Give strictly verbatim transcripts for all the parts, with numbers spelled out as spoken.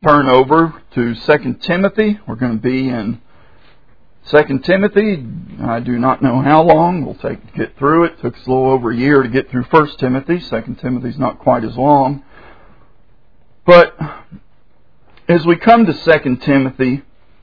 turn over to Second Timothy. We're going to be in Second Timothy. I do not know how long we'll take to get through it. It took us a little over a year to get through First Timothy. Second Timothy's not quite as long. But as we come to Second Timothy,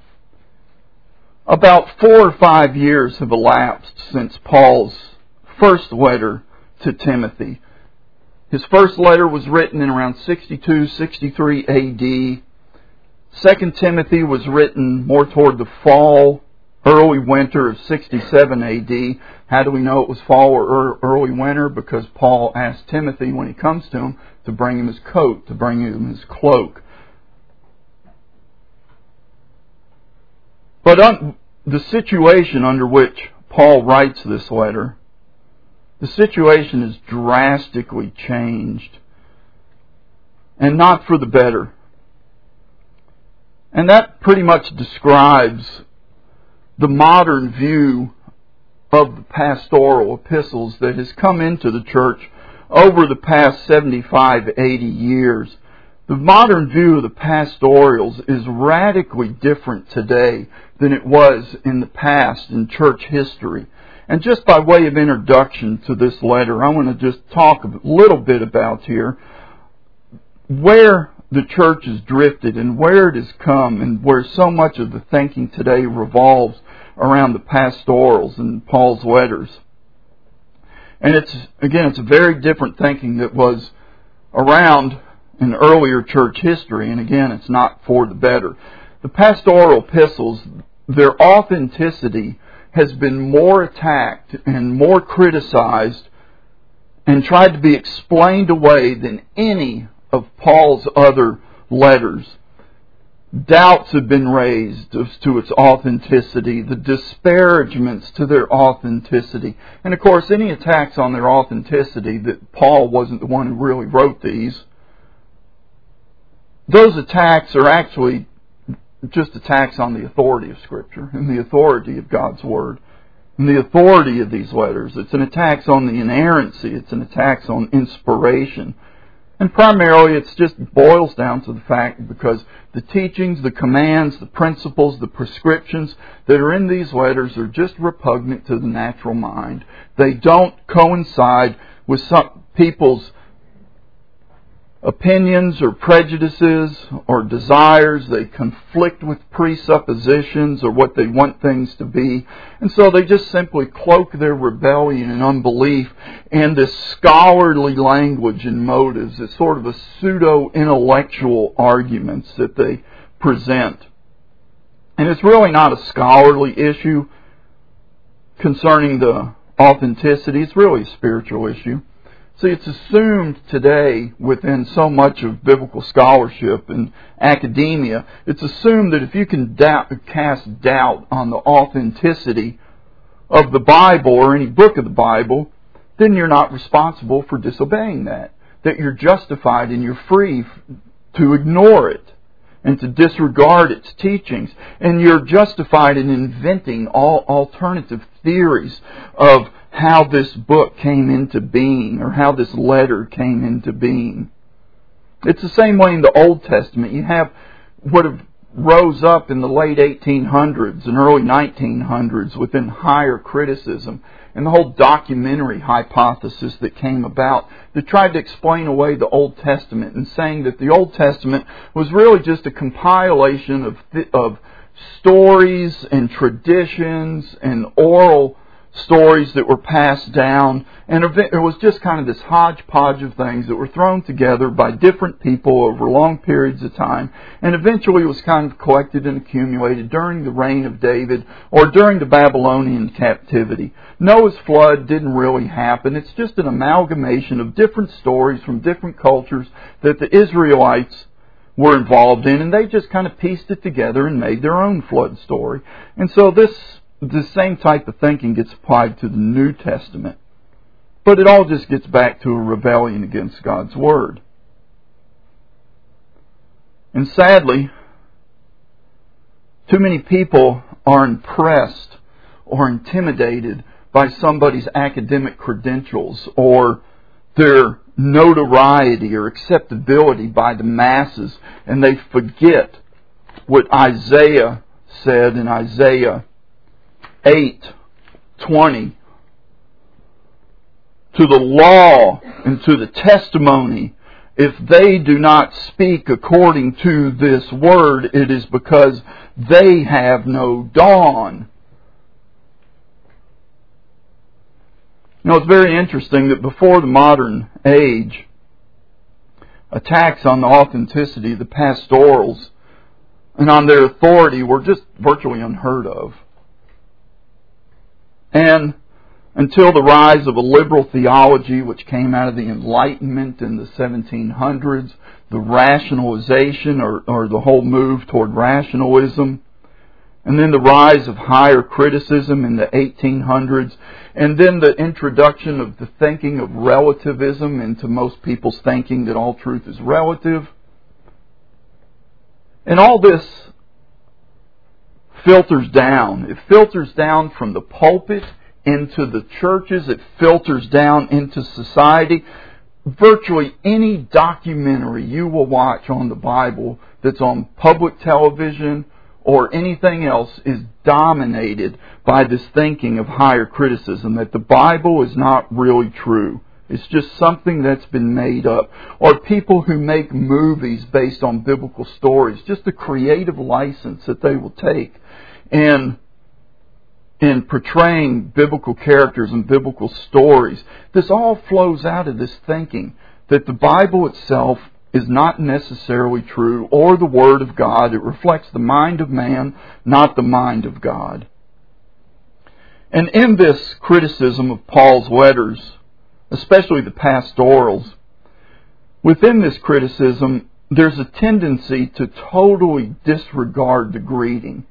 about four or five years have elapsed since Paul's first letter to Timothy. His first letter was written in around sixty-two, sixty-three A D. Second Timothy was written more toward the fall, early winter of sixty-seven A D. How do we know it was fall or early winter? Because Paul asked Timothy when he comes to him to bring him his coat, to bring him his cloak. But un- the situation under which Paul writes this letter, the situation is drastically changed, and not for the better. And that pretty much describes the modern view of the pastoral epistles that has come into the church over the past seventy-five, eighty years. The modern view of the pastorals is radically different today than it was in the past in church history. And just by way of introduction to this letter, I want to just talk a little bit about here where the church has drifted and where it has come and where so much of the thinking today revolves around the pastorals and Paul's letters. And it's, again, it's a very different thinking that was around in earlier church history, and again, it's not for the better. The pastoral epistles, their authenticity has been more attacked and more criticized and tried to be explained away than any of Paul's other letters. Doubts have been raised as to its authenticity, the disparagements to their authenticity. And of course, any attacks on their authenticity, that Paul wasn't the one who really wrote these, those attacks are actually just attacks on the authority of Scripture and the authority of God's Word and the authority of these letters. It's an attack on the inerrancy. It's an attack on inspiration. And primarily it just boils down to the fact because the teachings, the commands, the principles, the prescriptions that are in these letters are just repugnant to the natural mind. They don't coincide with some people's opinions or prejudices or desires. They conflict with presuppositions or what they want things to be. And so they just simply cloak their rebellion and unbelief in this scholarly language and motives. It's sort of a pseudo-intellectual arguments that they present. And it's really not a scholarly issue concerning the authenticity. It's really a spiritual issue. See, it's assumed today within so much of biblical scholarship and academia, it's assumed that if you can doubt, cast doubt on the authenticity of the Bible or any book of the Bible, then you're not responsible for disobeying that. That you're justified and you're free to ignore it and to disregard its teachings. And you're justified in inventing all alternative theories of how this book came into being or how this letter came into being. It's the same way in the Old Testament. You have what have rose up in the late eighteen hundreds and early nineteen hundreds within higher criticism and the whole documentary hypothesis that came about that tried to explain away the Old Testament and saying that the Old Testament was really just a compilation of th- of stories and traditions and oral stories that were passed down, and it was just kind of this hodgepodge of things that were thrown together by different people over long periods of time, and eventually it was kind of collected and accumulated during the reign of David or during the Babylonian captivity. Noah's flood didn't really happen. It's just an amalgamation of different stories from different cultures that the Israelites were involved in, and they just kind of pieced it together and made their own flood story. And so this The same type of thinking gets applied to the New Testament. But it all just gets back to a rebellion against God's Word. And sadly, too many people are impressed or intimidated by somebody's academic credentials or their notoriety or acceptability by the masses, and they forget what Isaiah said in Isaiah eight twenty. To the law and to the testimony, if they do not speak according to this word, it is because they have no dawn. You know, it's very interesting that before the modern age, attacks on the authenticity of the pastorals and on their authority were just virtually unheard of. And until the rise of a liberal theology which came out of the Enlightenment in the seventeen hundreds, the rationalization or, or the whole move toward rationalism, and then the rise of higher criticism in the eighteen hundreds, and then the introduction of the thinking of relativism into most people's thinking that all truth is relative. And all this filters down. It filters down from the pulpit into the churches. It filters down into society. Virtually any documentary you will watch on the Bible that's on public television or anything else is dominated by this thinking of higher criticism, that the Bible is not really true. It's just something that's been made up. Or people who make movies based on biblical stories, just a creative license that they will take and in portraying biblical characters and biblical stories. This all flows out of this thinking that the Bible itself is not necessarily true or the Word of God. It reflects the mind of man, not the mind of God. And in this criticism of Paul's letters, especially the pastorals, within this criticism, there's a tendency to totally disregard the greeting.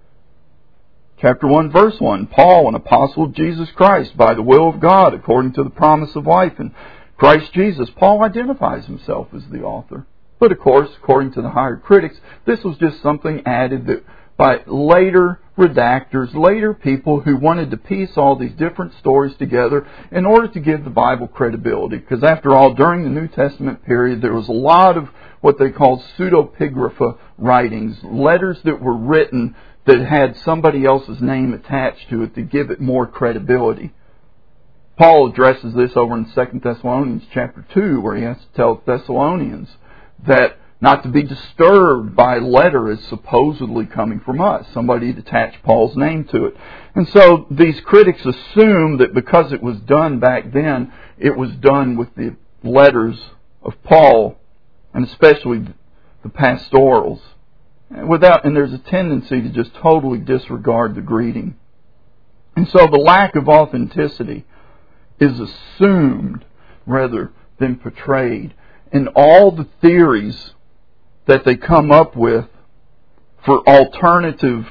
Chapter one, verse one, Paul, an apostle of Jesus Christ, by the will of God, according to the promise of life in Christ Jesus. Paul identifies himself as the author. But of course, according to the higher critics, this was just something added that by later redactors, later people who wanted to piece all these different stories together in order to give the Bible credibility. Because after all, during the New Testament period, there was a lot of what they called pseudepigrapha writings, letters that were written that had somebody else's name attached to it to give it more credibility. Paul addresses this over in Second Thessalonians chapter two, where he has to tell Thessalonians that not to be disturbed by a letter as supposedly coming from us. Somebody had attached Paul's name to it. And so these critics assume that because it was done back then, it was done with the letters of Paul, and especially the pastorals. Without, and there's a tendency to just totally disregard the greeting. And so the lack of authenticity is assumed rather than portrayed. And all the theories that they come up with for alternative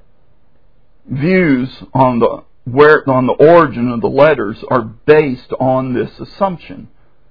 views on the where on the origin of the letters are based on this assumption.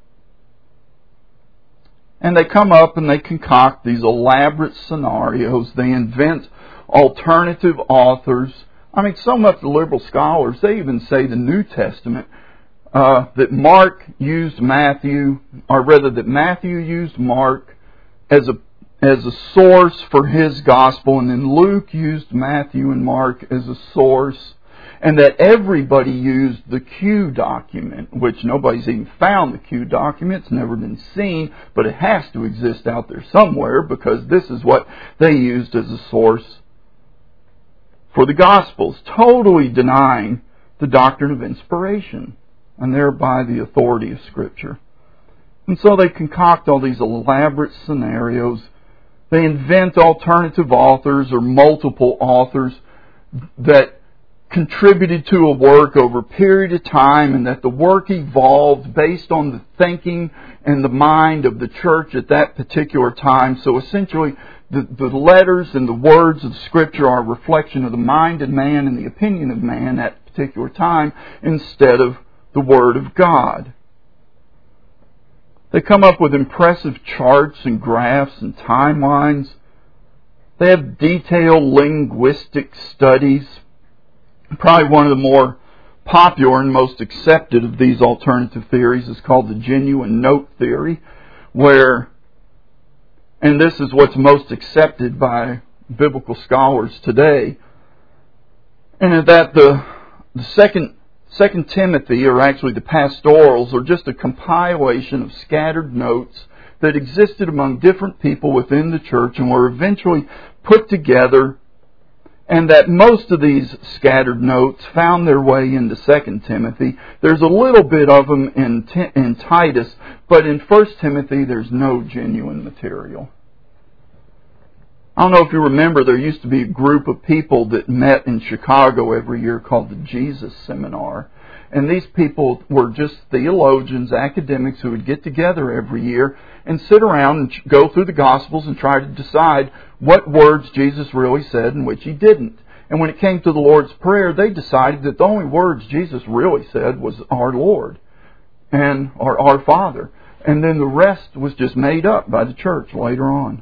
And they come up and they concoct these elaborate scenarios. They invent alternative authors. I mean, so much the liberal scholars, they even say the New Testament, uh, that Mark used Matthew, or rather that Matthew used Mark as a as a source for his gospel, and then Luke used Matthew and Mark as a source, and that everybody used the Q document, which nobody's even found the Q document. It's never been seen, but it has to exist out there somewhere because this is what they used as a source for the Gospels, totally denying the doctrine of inspiration and thereby the authority of Scripture. And so they concoct all these elaborate scenarios. They invent alternative authors or multiple authors that contributed to a work over a period of time, and that the work evolved based on the thinking and the mind of the church at that particular time. So essentially, the, the letters and the words of Scripture are a reflection of the mind of man and the opinion of man at a particular time instead of the Word of God. They come up with impressive charts and graphs and timelines. They have detailed linguistic studies. Probably one of the more popular and most accepted of these alternative theories is called the genuine note theory, where, and this is what's most accepted by biblical scholars today, and that the, the second, second Timothy, or actually the pastorals, are just a compilation of scattered notes that existed among different people within the church and were eventually put together, and that most of these scattered notes found their way into Second Timothy. There's a little bit of them in, in Titus, but in First Timothy there's no genuine material. I don't know if you remember, there used to be a group of people that met in Chicago every year called the Jesus Seminar. And these people were just theologians, academics who would get together every year and sit around and go through the Gospels and try to decide what words Jesus really said and which He didn't. And when it came to the Lord's Prayer, they decided that the only words Jesus really said was our Lord and our, our Father. And then the rest was just made up by the church later on.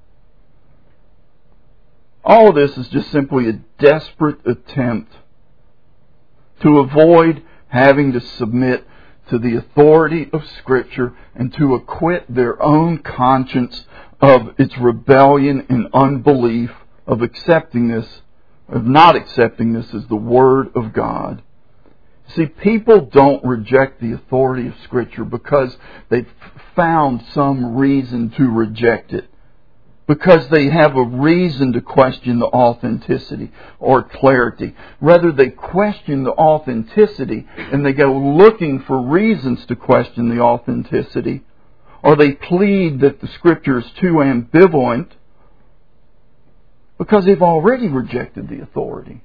All of this is just simply a desperate attempt to avoid having to submit to the authority of Scripture and to acquit their own conscience of its rebellion and unbelief of accepting this, of not accepting this as the Word of God. See, people don't reject the authority of Scripture because they've found some reason to reject it, because they have a reason to question the authenticity or clarity. Rather, they question the authenticity and they go looking for reasons to question the authenticity, or they plead that the Scripture is too ambivalent because they've already rejected the authority.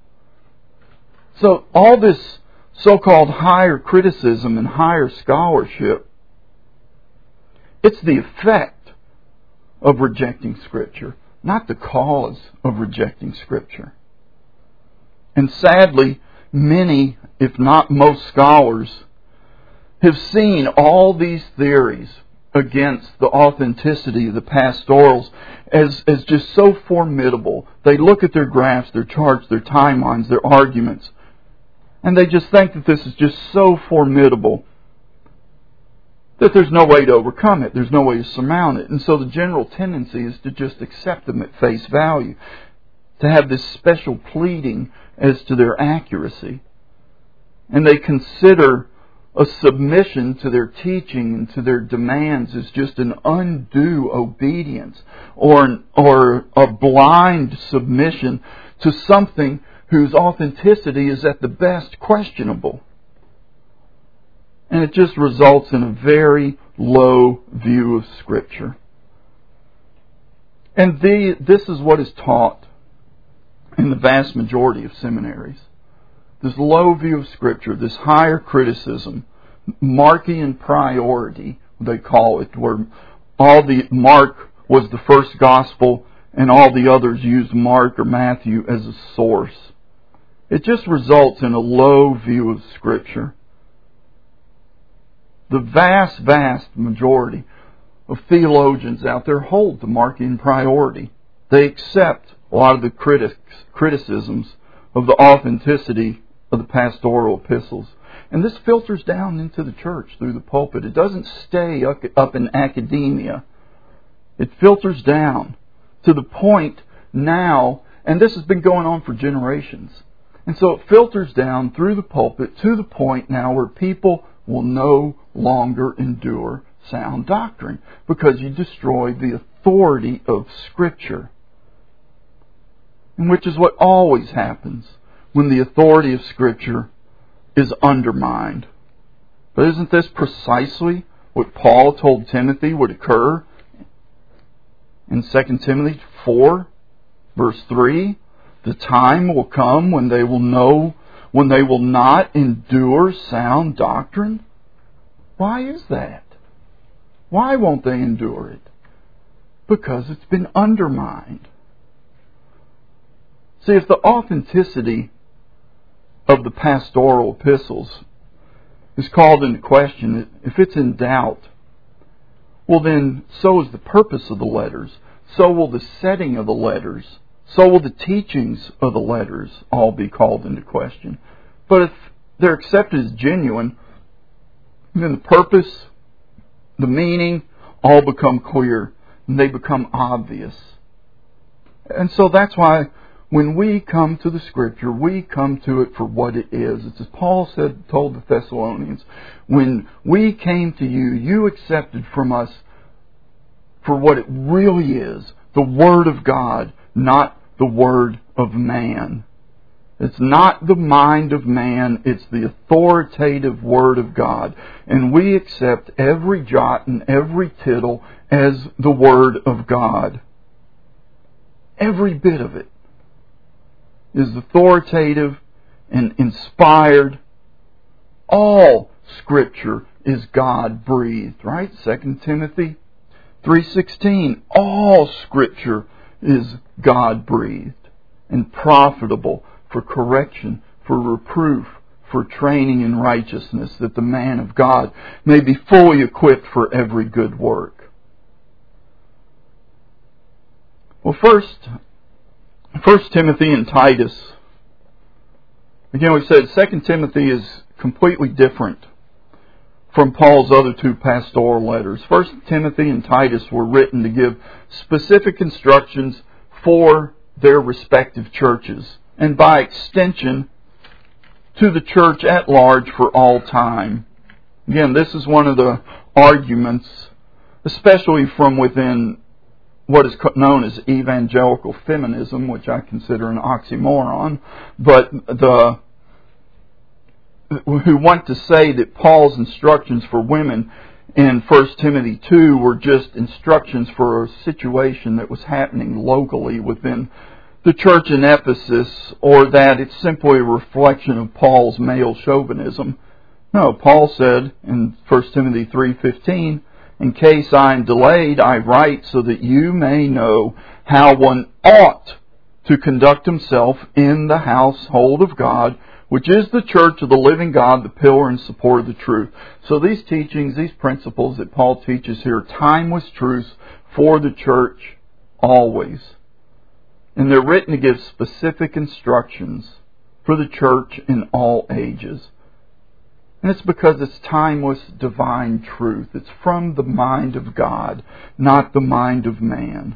So all this so-called higher criticism and higher scholarship, it's the effect of rejecting Scripture, not the cause of rejecting Scripture. And sadly, many, if not most scholars, have seen all these theories against the authenticity of the pastorals as, as just so formidable. They look at their graphs, their charts, their timelines, their arguments, and they just think that this is just so formidable that there's no way to overcome it. There's no way to surmount it. And so the general tendency is to just accept them at face value, to have this special pleading as to their accuracy. And they consider a submission to their teaching and to their demands as just an undue obedience or, an, or a blind submission to something whose authenticity is at the best questionable. And it just results in a very low view of Scripture. And the, this is what is taught in the vast majority of seminaries. This low view of Scripture, this higher criticism, Markian priority, they call it, where all the Mark was the first gospel and all the others used Mark or Matthew as a source. It just results in a low view of Scripture. The vast, vast majority of theologians out there hold the Markian priority. They accept a lot of the critics, criticisms of the authenticity of the pastoral epistles. And this filters down into the church through the pulpit. It doesn't stay up in academia. It filters down to the point now, and this has been going on for generations. And so it filters down through the pulpit to the point now where people will no longer endure sound doctrine because you destroy the authority of Scripture. And which is what always happens when the authority of Scripture is undermined. But isn't this precisely what Paul told Timothy would occur in Second Timothy four, verse three? The time will come when they will know, when they will not endure sound doctrine. Why is that? Why won't they endure it? Because it's been undermined. See, if the authenticity of the pastoral epistles is called into question, if it's in doubt, well then, so is the purpose of the letters. So will the setting of the letters. So will the teachings of the letters all be called into question. But if they're accepted as genuine, then the purpose, the meaning, all become clear and they become obvious. And so that's why when we come to the Scripture, we come to it for what it is. It's as Paul said, told the Thessalonians, when we came to you, you accepted from us for what it really is, the Word of God, not the word of man. It's not the mind of man, it's the authoritative Word of God. And we accept every jot and every tittle as the Word of God. Every bit of it is authoritative and inspired. All Scripture is God-breathed, right? Second Timothy three sixteen. All Scripture is God-breathed and profitable for correction, for reproof, for training in righteousness, that the man of God may be fully equipped for every good work. Well, first, First Timothy and Titus. Again, we said Second Timothy is completely different from Paul's other two pastoral letters. First Timothy and Titus were written to give specific instructions for their respective churches, and by extension, to the church at large for all time. Again, this is one of the arguments, especially from within what is known as evangelical feminism, which I consider an oxymoron, but the who want to say that Paul's instructions for women in First Timothy two were just instructions for a situation that was happening locally within the church in Ephesus, or that it's simply a reflection of Paul's male chauvinism. No, Paul said in First Timothy three fifteen, in case I am delayed, I write so that you may know how one ought to conduct himself in the household of God, which is the church of the living God, the pillar and support of the truth. So these teachings, these principles that Paul teaches here, timeless truths for the church always. And they're written to give specific instructions for the church in all ages. And it's because it's timeless divine truth. It's from the mind of God, not the mind of man.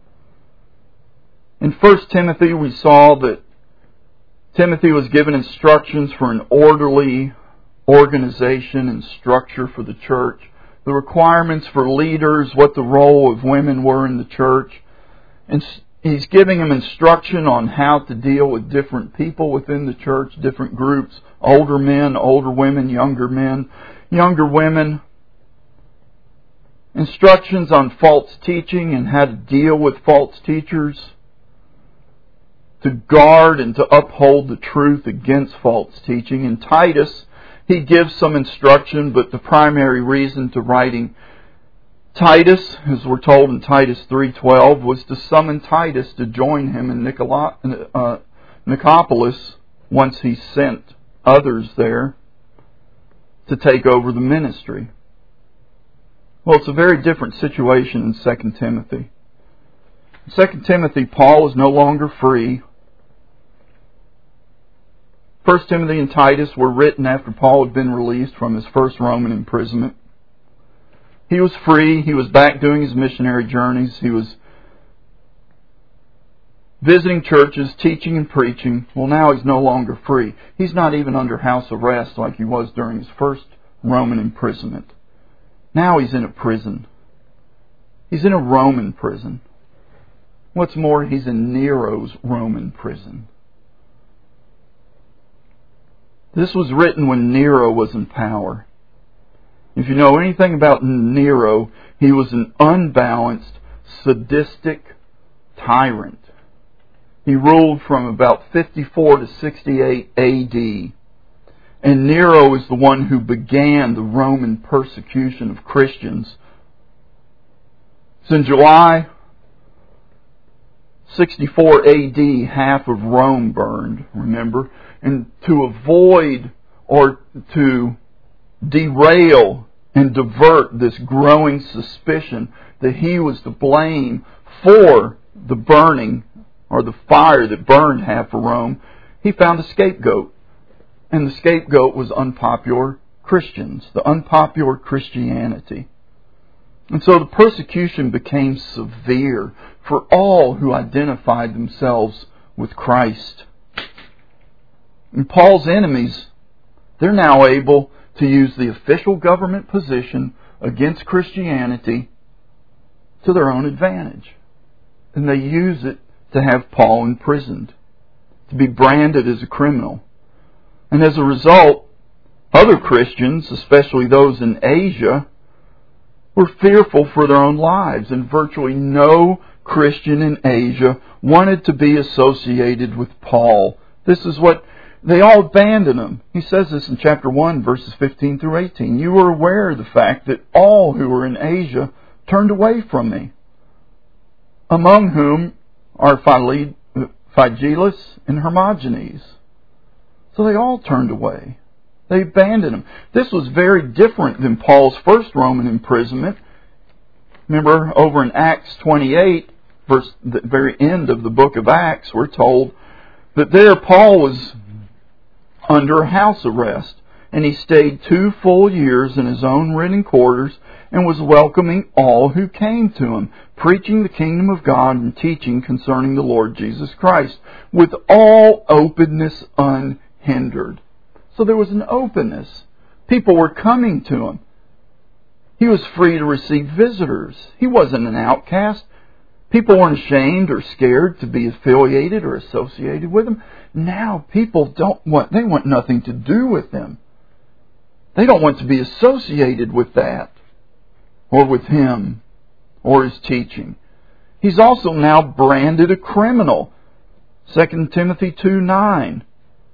In First Timothy, we saw that Timothy was given instructions for an orderly organization and structure for the church, the requirements for leaders, what the role of women were in the church. And he's giving them instruction on how to deal with different people within the church, different groups, older men, older women, younger men, younger women. Instructions on false teaching and how to deal with false teachers, to guard and to uphold the truth against false teaching. In Titus, he gives some instruction, but the primary reason to writing Titus, as we're told in Titus three twelve, was to summon Titus to join him in Nicola, uh, Nicopolis once he sent others there to take over the ministry. Well, it's a very different situation in Second Timothy. In Second Timothy, Paul is no longer free. First Timothy and Titus were written after Paul had been released from his first Roman imprisonment. He was free. He was back doing his missionary journeys. He was visiting churches, teaching and preaching. Well, now he's no longer free. He's not even under house arrest like he was during his first Roman imprisonment. Now he's in a prison. He's in a Roman prison. What's more, he's in Nero's Roman prison. This was written when Nero was in power. If you know anything about Nero, he was an unbalanced, sadistic tyrant. He ruled from about fifty-four to sixty-eight A D. And Nero is the one who began the Roman persecution of Christians. So in July sixty-four A D, half of Rome burned, remember? And to avoid or to derail and divert this growing suspicion that he was to blame for the burning or the fire that burned half of Rome, he found a scapegoat. And the scapegoat was unpopular Christians, the unpopular Christianity. And so the persecution became severe for all who identified themselves with Christ. And Paul's enemies, they're now able to use the official government position against Christianity to their own advantage. And they use it to have Paul imprisoned, to be branded as a criminal. And as a result, other Christians, especially those in Asia, were fearful for their own lives, and virtually no Christian in Asia wanted to be associated with Paul. This is what they all abandoned him. He says this in chapter one, verses fifteen through eighteen. You are aware of the fact that all who were in Asia turned away from me, among whom are Phygellus and Hermogenes. So they all turned away. They abandoned him. This was very different than Paul's first Roman imprisonment. Remember, over in Acts twenty-eight, verse the very end of the book of Acts, we're told that there Paul was under house arrest, and he stayed two full years in his own written quarters and was welcoming all who came to him, preaching the kingdom of God and teaching concerning the Lord Jesus Christ, with all openness unhindered. So there was an openness. People were coming to him. He was free to receive visitors. He wasn't an outcast. People weren't ashamed or scared to be affiliated or associated with him. Now people don't want, they want nothing to do with him. They don't want to be associated with that, or with him, or his teaching. He's also now branded a criminal. Second Timothy two nine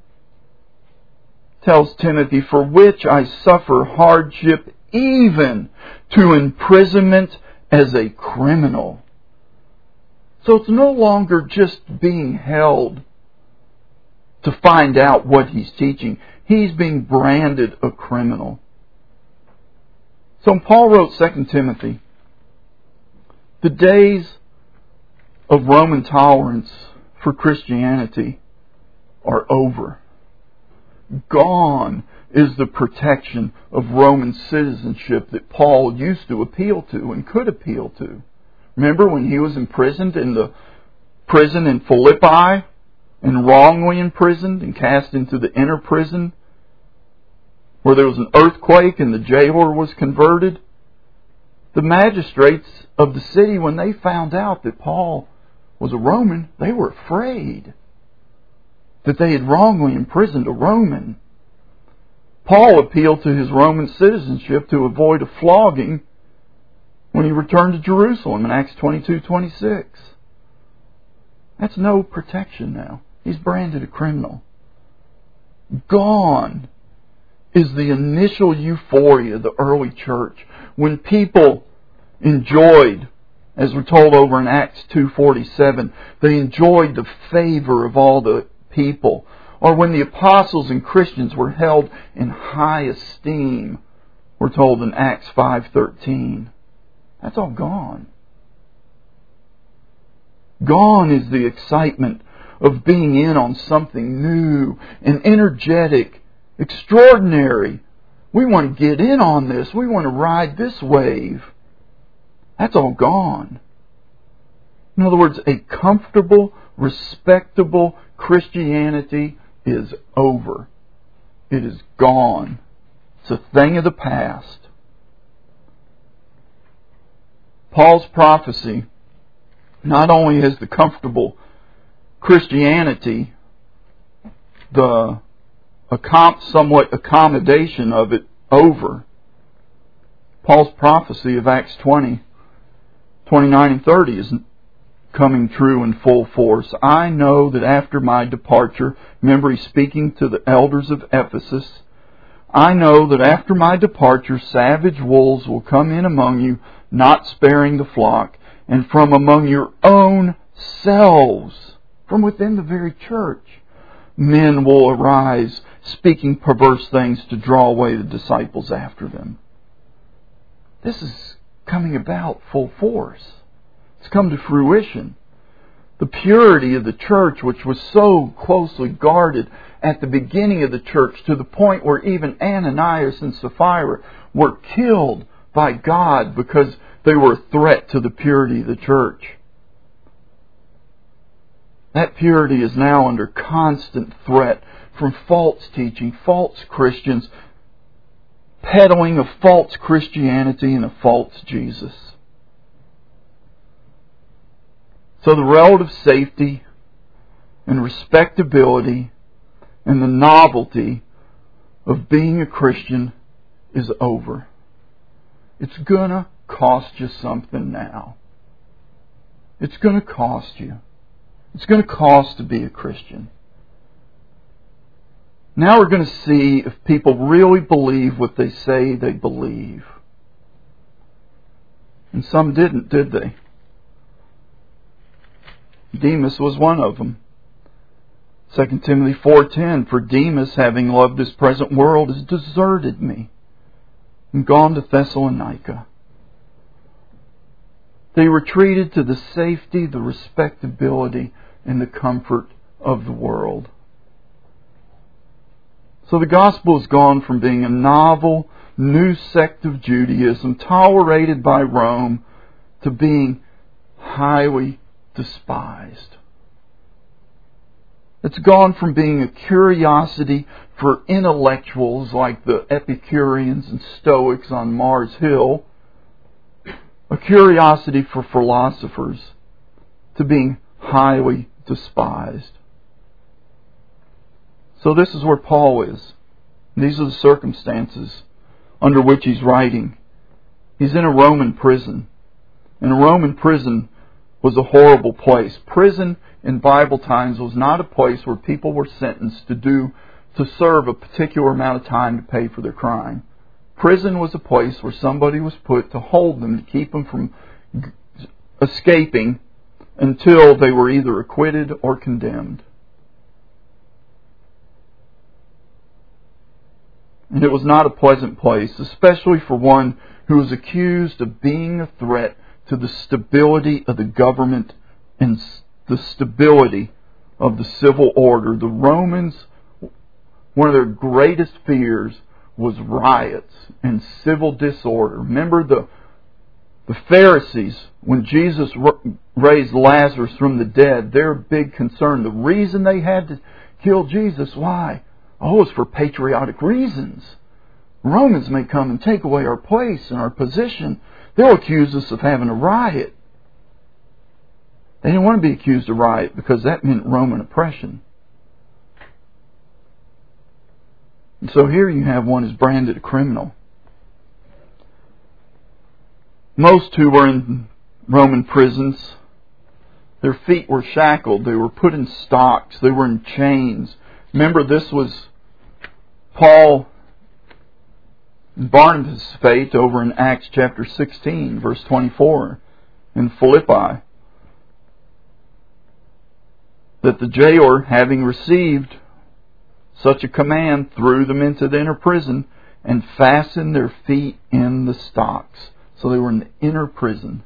tells Timothy, for which I suffer hardship, even to imprisonment as a criminal. So it's no longer just being held to find out what he's teaching. He's being branded a criminal. So when Paul wrote Second Timothy, the days of Roman tolerance for Christianity are over. Gone is the protection of Roman citizenship that Paul used to appeal to and could appeal to. Remember when he was imprisoned in the prison in Philippi, and wrongly imprisoned and cast into the inner prison, where there was an earthquake and the jailer was converted? The magistrates of the city, when they found out that Paul was a Roman, they were afraid that they had wrongly imprisoned a Roman. Paul appealed to his Roman citizenship to avoid a flogging when he returned to Jerusalem in Acts twenty-two twenty-six. That's no protection now. He's branded a criminal. Gone is the initial euphoria of the early church, when people enjoyed, as we're told over in Acts two forty-seven, they enjoyed the favor of all the people, or when the apostles and Christians were held in high esteem, we're told in Acts five thirteen. That's all gone. Gone is the excitement of being in on something new and energetic, extraordinary. We want to get in on this. We want to ride this wave. That's all gone. In other words, a comfortable, respectable Christianity is over. It is gone. It's a thing of the past. Paul's prophecy not only has the comfortable Christianity, the somewhat accommodation of it over. Paul's prophecy of Acts twenty, twenty-nine and thirty is coming true in full force. I know that after my departure, remember he's speaking to the elders of Ephesus, I know that after my departure, savage wolves will come in among you, not sparing the flock, and from among your own selves, from within the very church, men will arise, speaking perverse things to draw away the disciples after them. This is coming about full force. It's come to fruition. The purity of the church, which was so closely guarded at the beginning of the church, to the point where even Ananias and Sapphira were killed by God because they were a threat to the purity of the church. That purity is now under constant threat from false teaching, false Christians, peddling a false Christianity and a false Jesus. So the relative safety and respectability and the novelty of being a Christian is over. It's going to cost you something now. It's going to cost you. It's going to cost to be a Christian. Now we're going to see if people really believe what they say they believe. And some didn't, did they? Demas was one of them. Second Timothy four ten, for Demas, having loved this present world, has deserted me and gone to Thessalonica. They retreated to the safety, the respectability, and the comfort of the world. So the gospel has gone from being a novel, new sect of Judaism, tolerated by Rome, to being highly despised. It's gone from being a curiosity for intellectuals like the Epicureans and Stoics on Mars Hill, a curiosity for philosophers, to being highly despised. So this is where Paul is. These are the circumstances under which he's writing. He's in a Roman prison. And a Roman prison was a horrible place. Prison in Bible times was not a place where people were sentenced to do to serve a particular amount of time to pay for their crime. Prison was a place where somebody was put to hold them, to keep them from escaping until they were either acquitted or condemned. And it was not a pleasant place, especially for one who was accused of being a threat to the stability of the government and the stability of the civil order. The Romans, one of their greatest fears was riots and civil disorder. Remember the the Pharisees, when Jesus raised Lazarus from the dead, their big concern, the reason they had to kill Jesus, why? Oh, it's for patriotic reasons. Romans may come and take away our place and our position. They'll accuse us of having a riot. They didn't want to be accused of riot because that meant Roman oppression. And so here you have one who's branded a criminal. Most who were in Roman prisons, their feet were shackled. They were put in stocks. They were in chains. Remember, this was Paul and Barnabas' fate over in Acts chapter sixteen, verse twenty-four, in Philippi. That the jailer, having received such a command, threw them into the inner prison and fastened their feet in the stocks. So they were in the inner prison.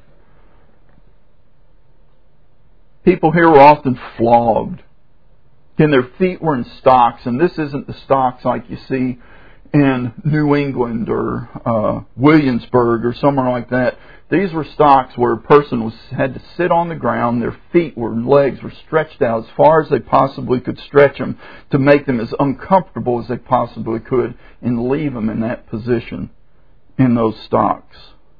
People here were often flogged. And their feet were in stocks. And this isn't the stocks like you see in New England or uh, Williamsburg or somewhere like that. These were stocks where a person was had to sit on the ground. Their feet were legs were stretched out as far as they possibly could stretch them to make them as uncomfortable as they possibly could and leave them in that position in those stocks.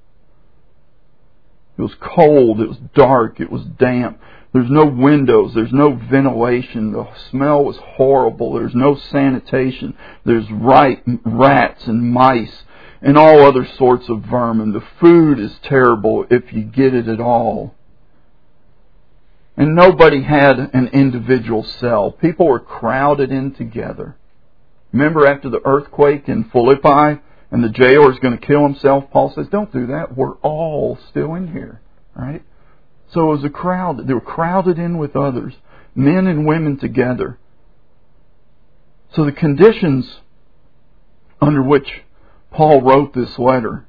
It was cold, it was dark, it was damp. There's no windows, there's no ventilation, the smell was horrible, there's no sanitation, there's rat, rats and mice and all other sorts of vermin. The food is terrible if you get it at all. And nobody had an individual cell. People were crowded in together. Remember after the earthquake in Philippi, and the jailer is going to kill himself, Paul says, don't do that. We're all still in here. Right? So it was a crowd. They were crowded in with others. Men and women together. So the conditions under which Paul wrote this letter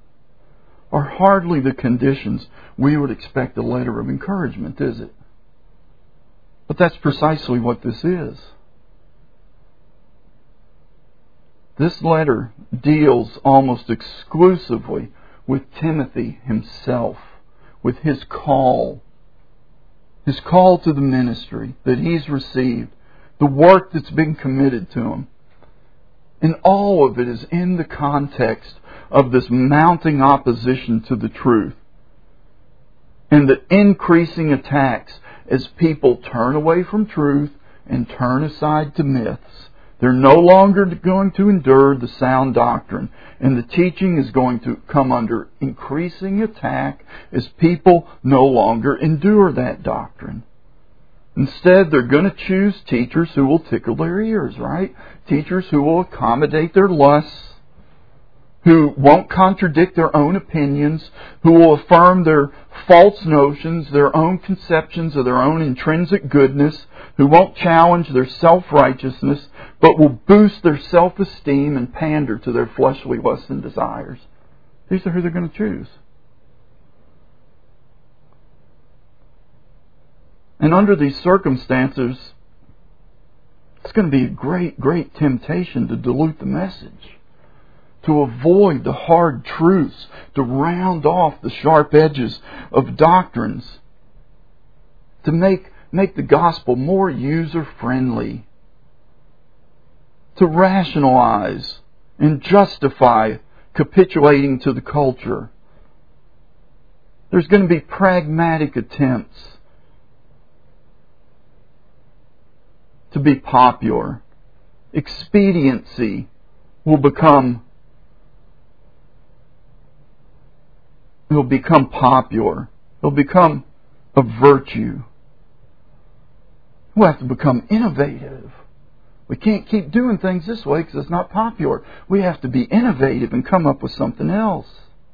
are hardly the conditions we would expect a letter of encouragement, is it? But that's precisely what this is. This letter deals almost exclusively with Timothy himself, with his call, his call to the ministry that he's received, the work that's been committed to him. And all of it is in the context of this mounting opposition to the truth and the increasing attacks as people turn away from truth and turn aside to myths. They're no longer going to endure the sound doctrine, and the teaching is going to come under increasing attack as people no longer endure that doctrine. Instead, they're going to choose teachers who will tickle their ears, right? Teachers who will accommodate their lusts, who won't contradict their own opinions, who will affirm their false notions, their own conceptions of their own intrinsic goodness, who won't challenge their self-righteousness, but will boost their self-esteem and pander to their fleshly lusts and desires. These are who they're going to choose. And under these circumstances, it's going to be a great, great temptation to dilute the message, to avoid the hard truths, to round off the sharp edges of doctrines, to make, make the gospel more user-friendly, to rationalize and justify capitulating to the culture. There's going to be pragmatic attempts to be popular. Expediency will become It'll become popular. It'll become a virtue. We'll have to become innovative. We can't keep doing things this way because it's not popular. We have to be innovative and come up with something else.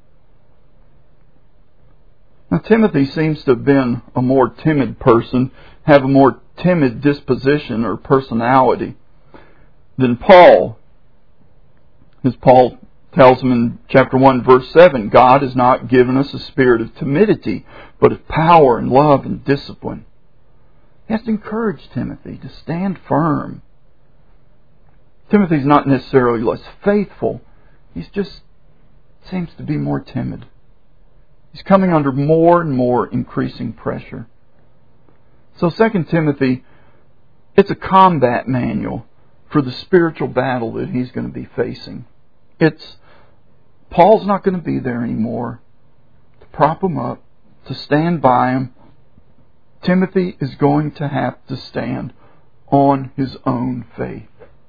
Now, Timothy seems to have been a more timid person, have a more timid disposition or personality than Paul. As Paul tells him in chapter one, verse seven, God has not given us a spirit of timidity, but of power and love and discipline. He has to encourage Timothy to stand firm. Timothy's not necessarily less faithful. He's just seems to be more timid. He's coming under more and more increasing pressure. So Second Timothy, it's a combat manual for the spiritual battle that he's going to be facing. It's Paul's not going to be there anymore to prop him up, to stand by him. Timothy is going to have to stand on his own faith.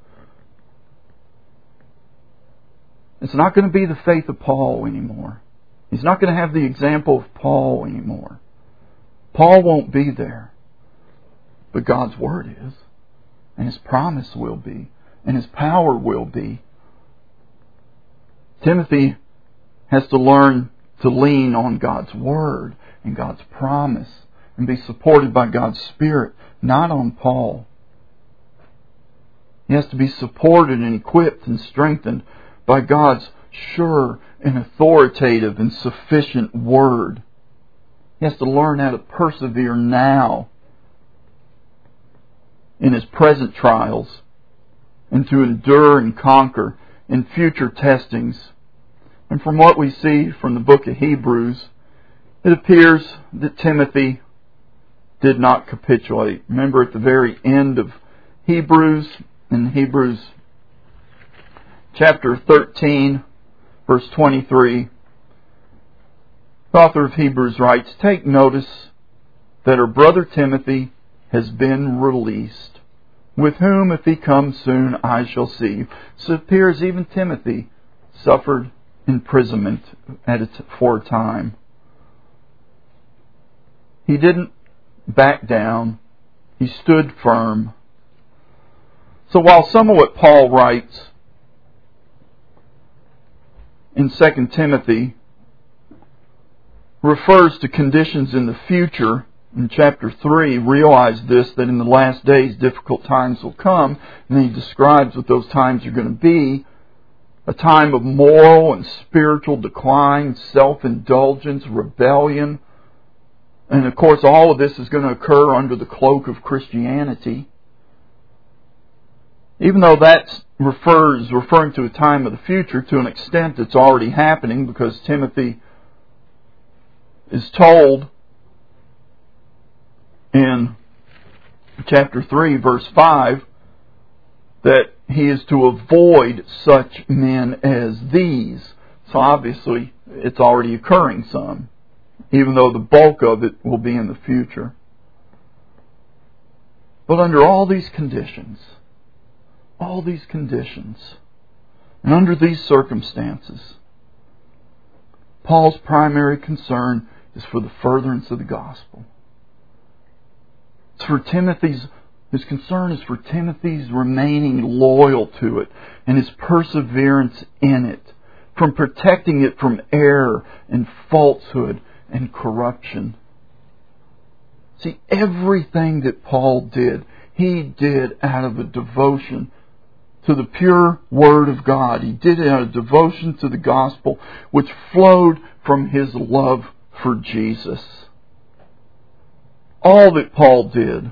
It's not going to be the faith of Paul anymore. He's not going to have the example of Paul anymore. Paul won't be there. But God's Word is. And His promise will be. And His power will be. Timothy has to learn to lean on God's Word and God's promise and be supported by God's Spirit, not on Paul. He has to be supported and equipped and strengthened by God's sure and authoritative and sufficient Word. He has to learn how to persevere now in his present trials and to endure and conquer in future testings. And from what we see from the book of Hebrews, it appears that Timothy did not capitulate. Remember at the very end of Hebrews, in Hebrews chapter thirteen, verse twenty-three, the author of Hebrews writes, "Take notice that our brother Timothy has been released, with whom, if he comes soon, I shall see you." So it appears even Timothy suffered imprisonment at a t- for a time. He didn't back down. He stood firm. So while some of what Paul writes in Second Timothy refers to conditions in the future, in chapter three, realize this, that in the last days difficult times will come, and then he describes what those times are going to be: a time of moral and spiritual decline, self-indulgence, rebellion, And of course, all of this is going to occur under the cloak of Christianity. Even though that refers, referring to a time of the future, to an extent it's already happening, because Timothy is told in chapter three, verse five, that he is to avoid such men as these. So obviously, it's already occurring some, even though the bulk of it will be in the future. But under all these conditions, all these conditions, and under these circumstances, Paul's primary concern is for the furtherance of the gospel. It's for Timothy's, his concern is for Timothy's remaining loyal to it and his perseverance in it, from protecting it from error and falsehood and corruption. See, everything that Paul did, he did out of a devotion to the pure Word of God. He did it out of devotion to the gospel, which flowed from his love for Jesus. All that Paul did,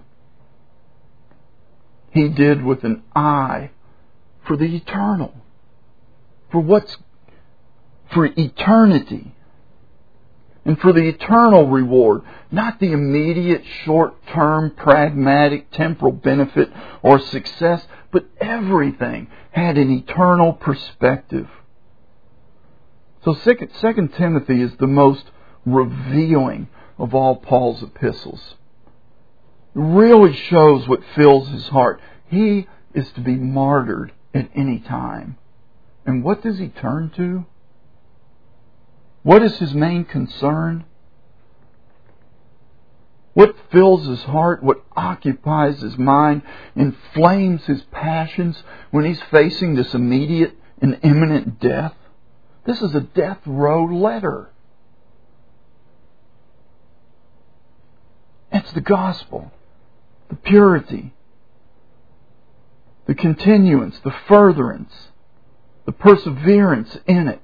he did with an eye for the eternal, for what's for eternity, and for the eternal reward, not the immediate, short-term, pragmatic, temporal benefit or success, but everything had an eternal perspective. So Second Timothy is the most revealing of all Paul's epistles. It really shows what fills his heart. He is to be martyred at any time. And what does he turn to? What is his main concern? What fills his heart, what occupies his mind, inflames his passions when he's facing this immediate and imminent death? This is a death row letter. It's the gospel, the purity, the continuance, the furtherance, the perseverance in it.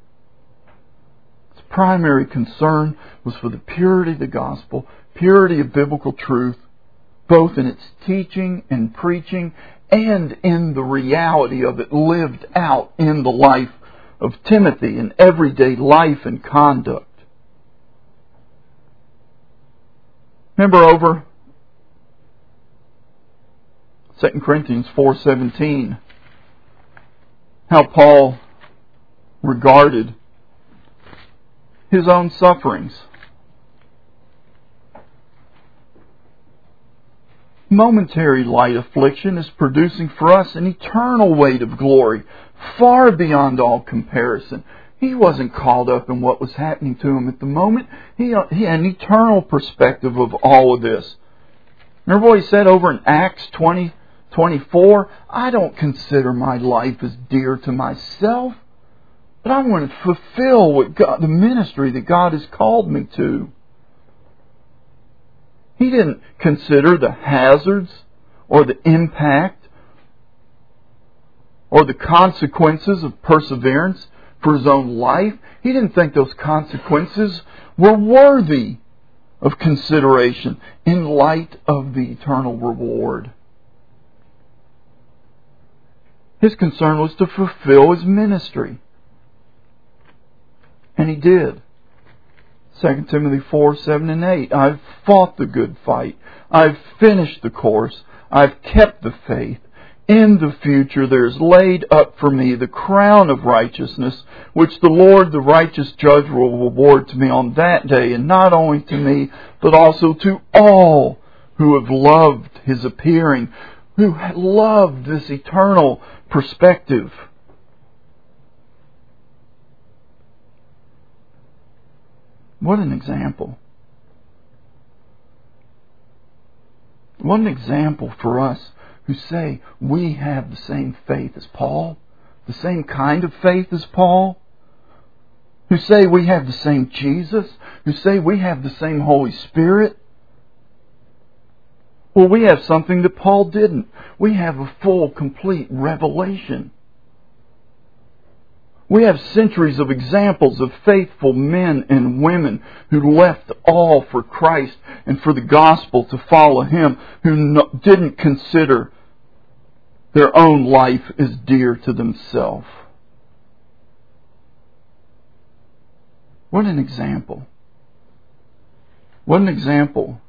Its primary concern was for the purity of the gospel, purity of biblical truth, both in its teaching and preaching and in the reality of it lived out in the life of Timothy, in everyday life and conduct. Remember over Second Corinthians four seventeen, how Paul regarded his own sufferings. Momentary light affliction is producing for us an eternal weight of glory, far beyond all comparison. He wasn't caught up in what was happening to him at the moment. He, he had an eternal perspective of all of this. Remember what he said over in Acts twenty twenty-four? I don't consider my life as dear to myself, but I want to fulfill what God, the ministry that God has called me to. He didn't consider the hazards or the impact or the consequences of perseverance for his own life. He didn't think those consequences were worthy of consideration in light of the eternal reward. His concern was to fulfill his ministry. And he did. Second Timothy four, seven and eight. I've fought the good fight. I've finished the course. I've kept the faith. In the future there is laid up for me the crown of righteousness, which the Lord, the righteous judge, will award to me on that day, and not only to me, but also to all who have loved His appearing, who have loved this eternal perspective. What an example. What an example for us who say we have the same faith as Paul, the same kind of faith as Paul, who say we have the same Jesus, who say we have the same Holy Spirit. Well, we have something that Paul didn't. We have a full, complete revelation. We have centuries of examples of faithful men and women who left all for Christ and for the gospel to follow Him, who no, didn't consider their own life as dear to themselves. What an example. What an example.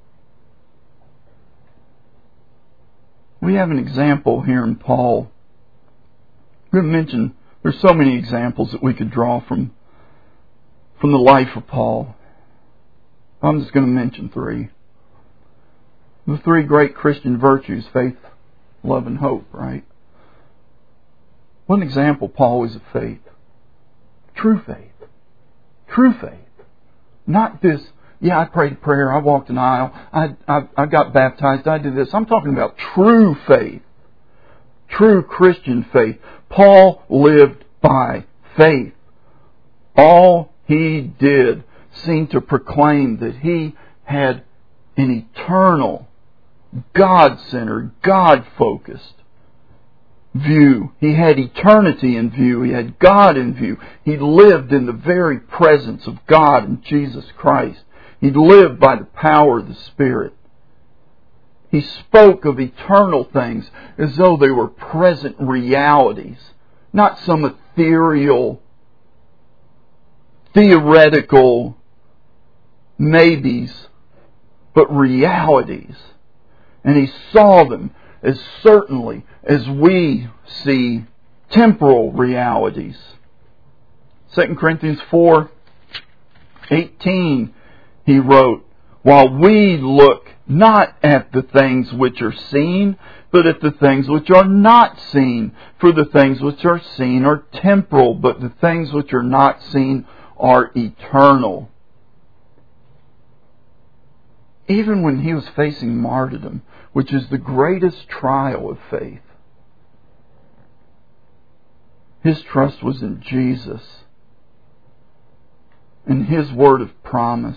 We have an example here in Paul. We're going to mention there's so many examples that we could draw from, from the life of Paul. I'm just going to mention three. The three great Christian virtues, faith, love, and hope, right? What an example Paul is of faith. True faith. True faith. Not this, yeah, I prayed a prayer, I walked an aisle, I, I, I got baptized, I did this. I'm talking about true faith. True Christian faith. Paul lived by faith. All he did seemed to proclaim that he had an eternal, God-centered, God-focused view. He had eternity in view. He had God in view. He lived in the very presence of God and Jesus Christ. He lived by the power of the Spirit. He spoke of eternal things as though they were present realities, not some ethereal, theoretical maybes, but realities. And he saw them as certainly as we see temporal realities. Second Corinthians four eighteen, he wrote, while we look not at the things which are seen, but at the things which are not seen. For the things which are seen are temporal, but the things which are not seen are eternal. Even when he was facing martyrdom, which is the greatest trial of faith, his trust was in Jesus and His word of promise.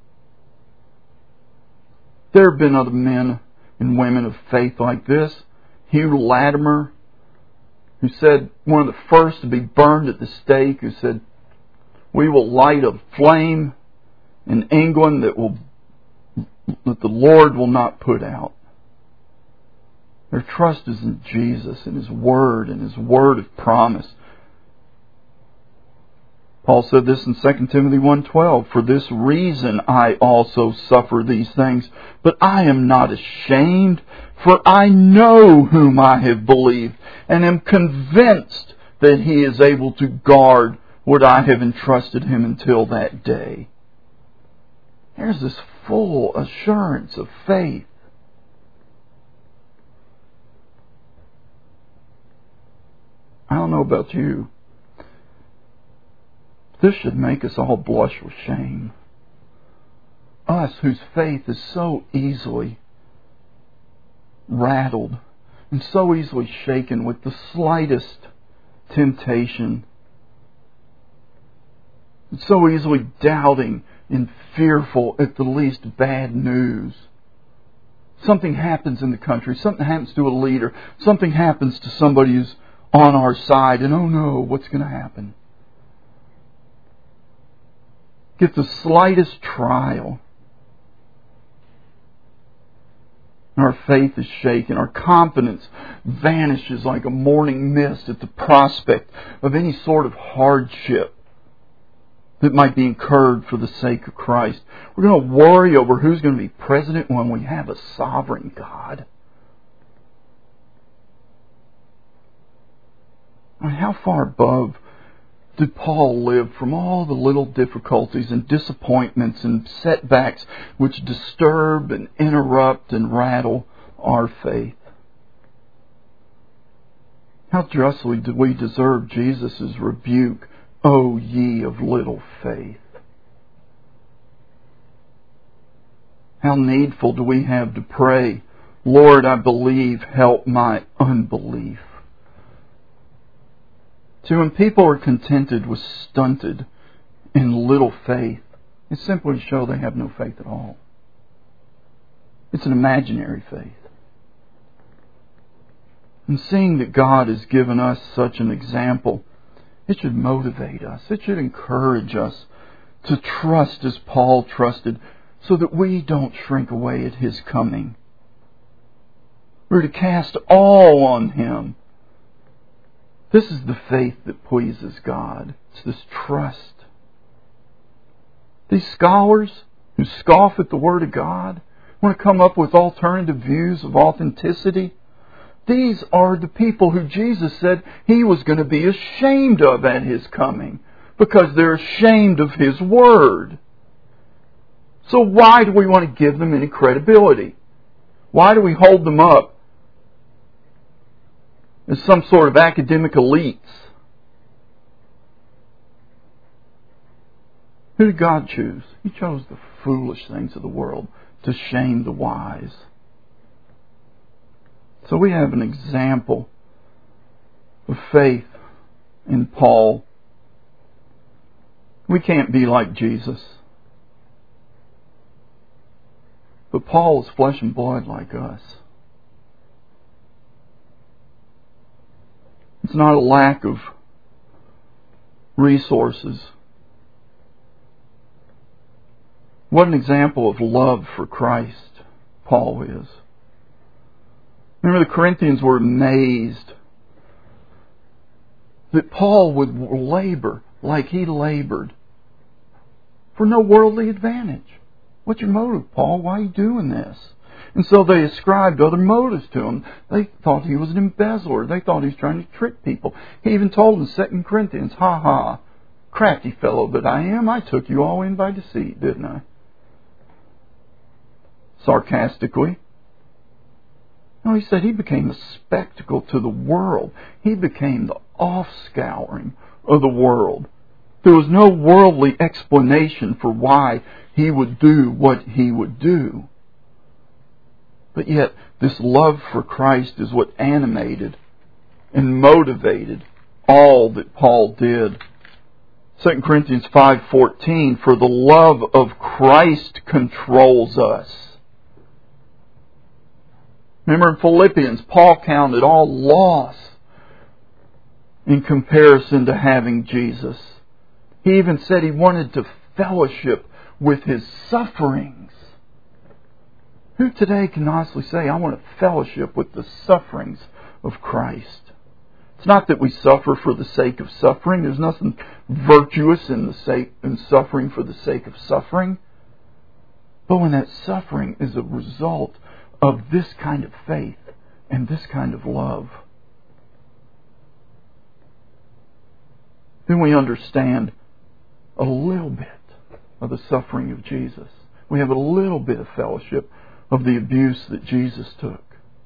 There have been other men and women of faith like this. Hugh Latimer, who said, one of the first to be burned at the stake, who said, we will light a flame in England that will that the Lord will not put out. Their trust is in Jesus and His Word and His Word of promise. Paul said this in Second Timothy one twelve, for this reason I also suffer these things, but I am not ashamed, for I know whom I have believed, and am convinced that He is able to guard what I have entrusted Him until that day. There's this full assurance of faith. I don't know about you. This should make us all blush with shame. Us whose faith is so easily rattled and so easily shaken with the slightest temptation. And so easily doubting and fearful at the least bad news. Something happens in the country, something happens to a leader, something happens to somebody who's on our side, and oh no, what's going to happen? Get the slightest trial, and our faith is shaken. Our confidence vanishes like a morning mist at the prospect of any sort of hardship that might be incurred for the sake of Christ. We're going to worry over who's going to be president when we have a sovereign God. I mean, how far above did Paul live from all the little difficulties and disappointments and setbacks which disturb and interrupt and rattle our faith? How justly do we deserve Jesus' rebuke, O ye of little faith? How needful do we have to pray, Lord, I believe, help my unbelief. See, when people are contented with stunted and little faith, it's simply to show they have no faith at all. It's an imaginary faith. And seeing that God has given us such an example It should motivate us. It should encourage us to trust as Paul trusted, so that we don't shrink away at His coming. We're to cast all on Him. This is the faith that pleases God. It's this trust. These scholars who scoff at the Word of God, want to come up with alternative views of authenticity, these are the people who Jesus said He was going to be ashamed of at His coming, because they're ashamed of His Word. So why do we want to give them any credibility? Why do we hold them up as some sort of academic elites? Who did God choose? He chose the foolish things of the world to shame the wise. So we have an example of faith in Paul. We can't be like Jesus. But Paul is flesh and blood like us. It's not a lack of resources. What an example of love for Christ Paul is. Remember, the Corinthians were amazed that Paul would labor like he labored for no worldly advantage. What's your motive, Paul? Why are you doing this? And so they ascribed other motives to him. They thought he was an embezzler. They thought he was trying to trick people. He even told in Second Corinthians, ha ha, crafty fellow that I am, I took you all in by deceit, didn't I? Sarcastically. No, he said he became a spectacle to the world. He became the offscouring of the world. There was no worldly explanation for why he would do what he would do. But yet, this love for Christ is what animated and motivated all that Paul did. Second Corinthians five fourteen, for the love of Christ controls us. Remember in Philippians, Paul counted all loss in comparison to having Jesus. He even said he wanted to fellowship with His sufferings. Who today can honestly say, I want to fellowship with the sufferings of Christ? It's not that we suffer for the sake of suffering. There's nothing virtuous in the sake in suffering for the sake of suffering. But when that suffering is a result of this kind of faith and this kind of love, then we understand a little bit of the suffering of Jesus. We have a little bit of fellowship of the abuse that Jesus took.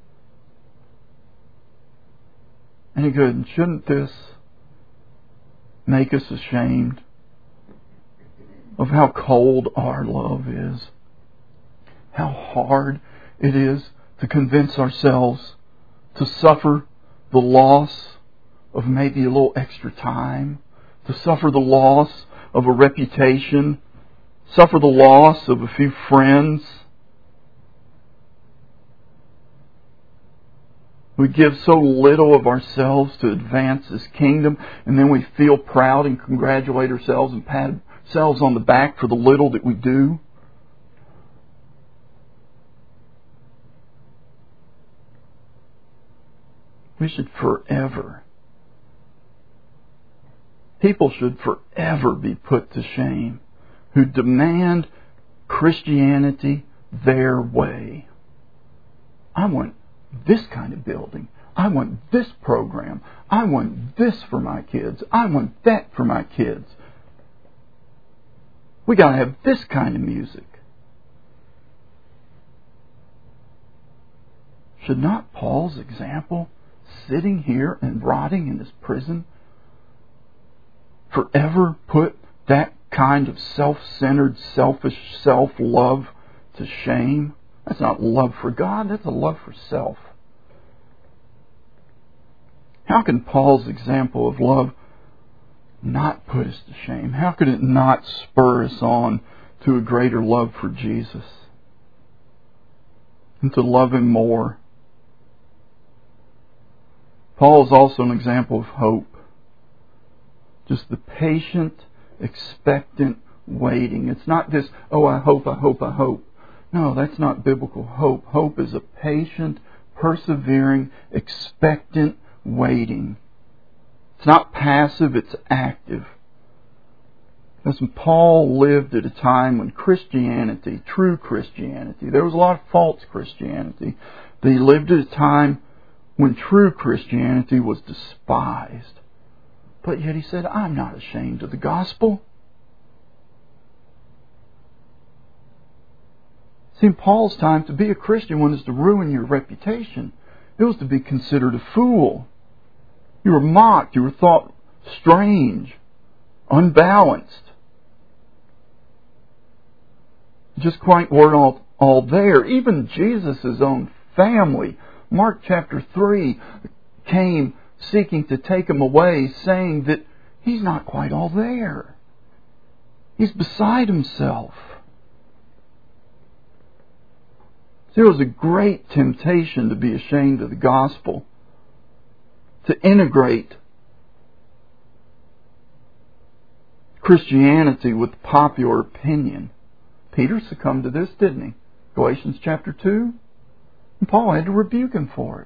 And you go, shouldn't this make us ashamed of how cold our love is? How hard it is to convince ourselves to suffer the loss of maybe a little extra time, to suffer the loss of a reputation, suffer the loss of a few friends. We give so little of ourselves to advance His kingdom, and then we feel proud and congratulate ourselves and pat ourselves on the back for the little that we do. We should forever, people should forever be put to shame who demand Christianity their way. I want this kind of building. I want this program. I want this for my kids. I want that for my kids. We got to have this kind of music. Should not Paul's example, sitting here and rotting in his prison, forever put that kind of self-centered, selfish self-love to shame? That's not love for God, that's a love for self. How can Paul's example of love not put us to shame? How could it not spur us on to a greater love for Jesus and to love Him more? Paul is also an example of hope. Just the patient, expectant waiting. It's not this, oh, I hope, I hope, I hope. No, that's not biblical hope. Hope is a patient, persevering, expectant waiting. It's not passive, it's active. Listen, Paul lived at a time when Christianity, true Christianity, there was a lot of false Christianity, but he lived at a time when true Christianity was despised. But yet he said, I'm not ashamed of the gospel. See, in Paul's time, to be a Christian was to ruin your reputation. It was to be considered a fool. You were mocked. You were thought strange, unbalanced. Just quite weren't all, all there. Even Jesus' own family, Mark chapter three, came seeking to take him away, saying that he's not quite all there. He's beside himself. There was a great temptation to be ashamed of the gospel, to integrate Christianity with popular opinion. Peter succumbed to this, didn't he? Galatians chapter two. And Paul had to rebuke him for it.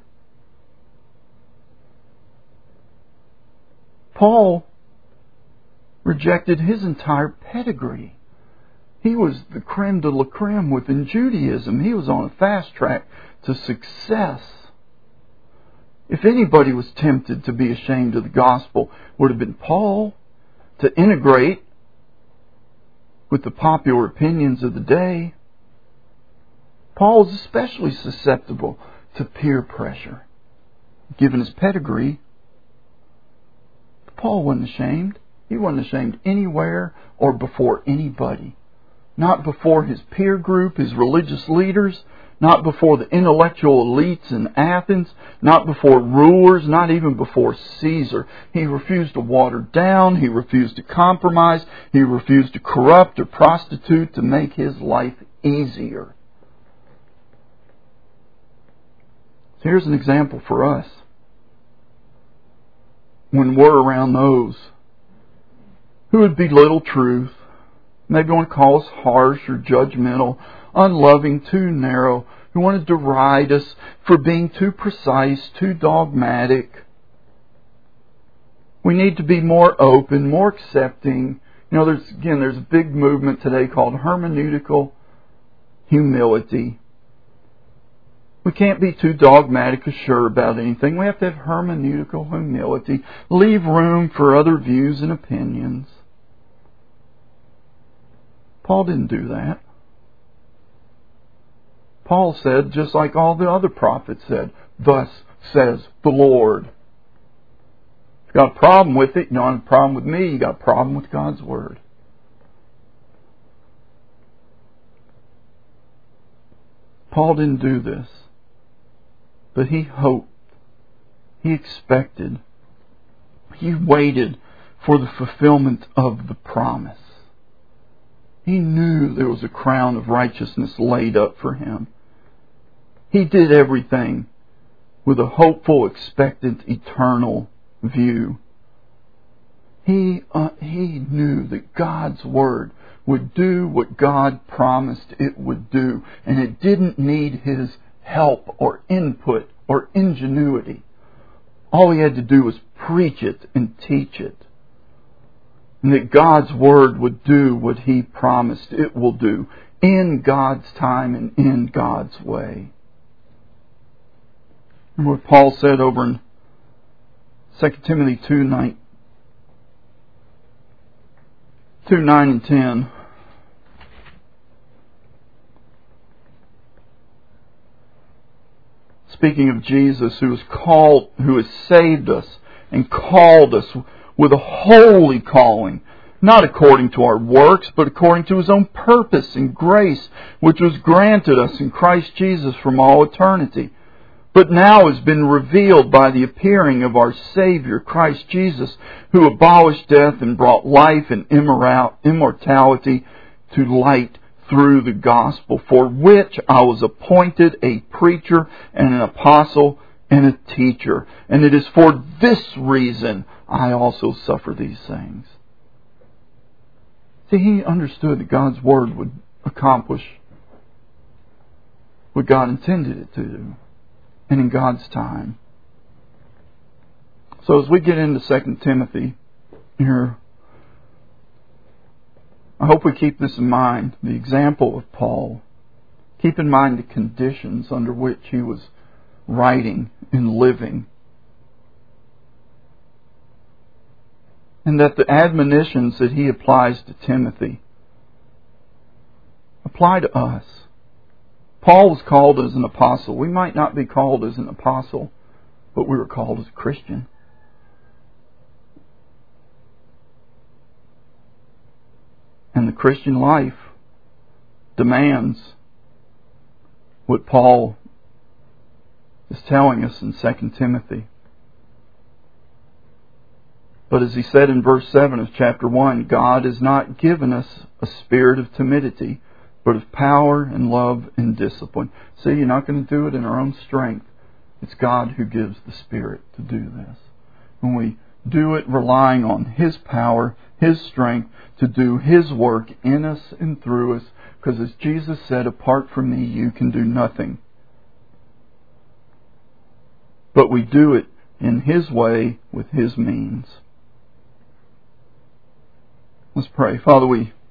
Paul rejected his entire pedigree. He was the creme de la creme within Judaism. He was on a fast track to success. If anybody was tempted to be ashamed of the gospel, it would have been Paul, to integrate with the popular opinions of the day. Paul was especially susceptible to peer pressure, given his pedigree. But Paul wasn't ashamed. He wasn't ashamed anywhere or before anybody. Not before his peer group, his religious leaders, not before the intellectual elites in Athens, not before rulers, not even before Caesar. He refused to water down, he refused to compromise, he refused to corrupt or prostitute to make his life easier. So here's an example for us. When we're around those who would belittle truth, maybe want to call us harsh or judgmental, unloving, too narrow, who want to deride us for being too precise, too dogmatic. We need to be more open, more accepting. You know, there's again, there's a big movement today called hermeneutical humility. We can't be too dogmatic or sure about anything. We have to have hermeneutical humility. Leave room for other views and opinions. Paul didn't do that. Paul said, just like all the other prophets said, thus says the Lord. If you've got a problem with it, you don't have a problem with me, you've got a problem with God's Word. Paul didn't do this, but he hoped, he expected, he waited for the fulfillment of the promise. He knew there was a crown of righteousness laid up for him. He did everything with a hopeful, expectant, eternal view. He, uh, he knew that God's Word would do what God promised it would do, and it didn't need his help or input or ingenuity. All he had to do was preach it and teach it. And that God's Word would do what He promised it will do in God's time and in God's way. And what Paul said over in Second Timothy two nine, two nine and ten. Speaking of Jesus, who has called, who has saved us and called us with a holy calling, not according to our works, but according to His own purpose and grace, which was granted us in Christ Jesus from all eternity, but now has been revealed by the appearing of our Savior, Christ Jesus, who abolished death and brought life and immortality to light through the gospel, for which I was appointed a preacher and an apostle and a teacher. And it is for this reason I also suffer these things. See, he understood that God's Word would accomplish what God intended it to do, and in God's time. So as we get into Second Timothy here, I hope we keep this in mind, the example of Paul. Keep in mind the conditions under which he was writing and living. And that the admonitions that he applies to Timothy apply to us. Paul was called as an apostle. We might not be called as an apostle, but we were called as a Christian. And the Christian life demands what Paul is telling us in Second Timothy. But as he said in verse seven of chapter one, God has not given us a spirit of timidity, but of power and love and discipline. See, you're not going to do it in our own strength. It's God who gives the Spirit to do this. When we do it relying on His power, His strength to do His work in us and through us. Because as Jesus said, apart from me, you can do nothing. But we do it in His way with His means. Let's pray. Father, we